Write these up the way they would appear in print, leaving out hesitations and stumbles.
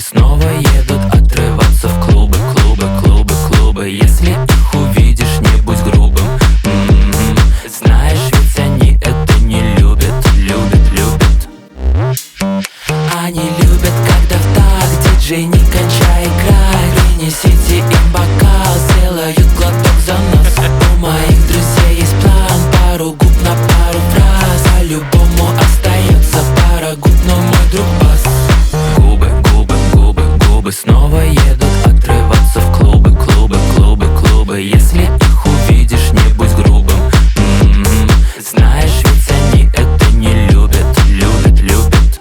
снова едут отрываться в клубы, клубы, клубы, клубы. Если их увидишь, не будь грубым. Знаешь, ведь они это не любят, любят, любят. Они любят, когда в такт диджей не кончай играть. Принесите им бокал, сделают глоток за нас. У моих друзей есть план, пару губ на пару фраз. По-любому остается пара губ, но мой друг бас. Губы, губы, губы, губы снова едут отрываться в клубы, клубы, клубы, клубы. Если их увидишь, не будь грубым. Знаешь, ведь они это не любят, любят, любят.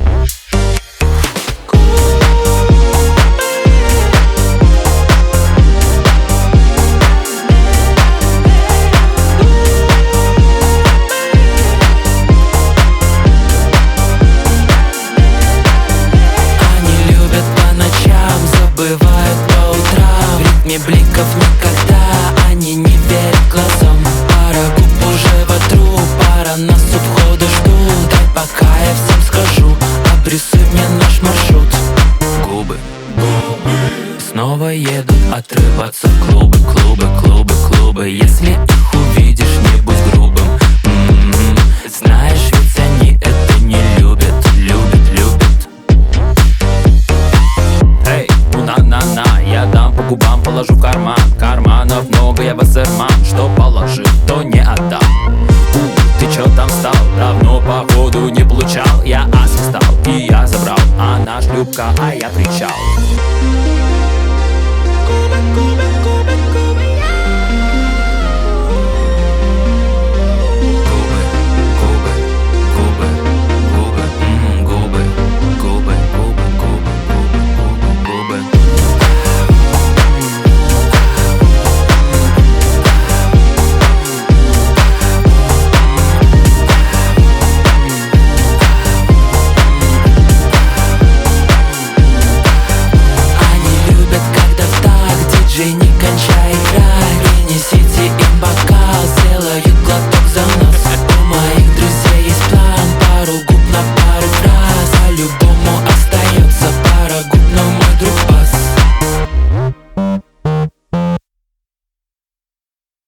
Бывают по утрам, в ритме бликов никогда они не верят глазам. Пара губ уже вотру, пара нас у входа ждут. Дай пока я всем скажу, обрисуй мне наш маршрут. Губы, губы снова едут отрываться в клубы, клубы, клубы, клубы. Если их увидишь, не будь грубым. Знаешь, ведь они это не любят, любят, любят. На-на-на, я дам по губам, положу в карман. Карманов много, я вассерман. Что положил, то не отдам. Ты чё там стал? Давно походу не получал. Я ас стал, и я забрал. Она шлюпка, а я причал.